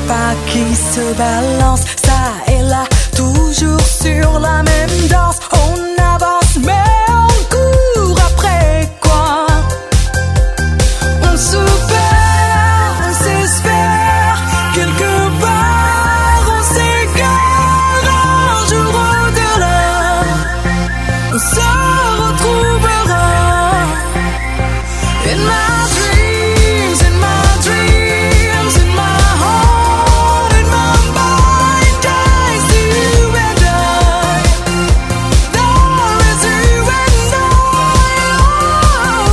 pas qui se balance, ça et là, toujours sur la même danse. On avance mais on court après quoi? On se perd, on s'espère, quelque part on s'égare. Un jour au-delà, on se retrouvera. In my dreams, in my dreams, in my heart, in my mind, I see you and I. There is you and I.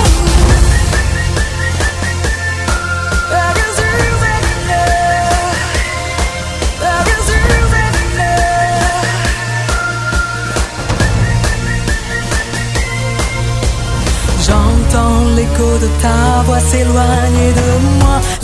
There is you and I. There is you and I. J'entends l'écho de ta voix s'éloigner de moi.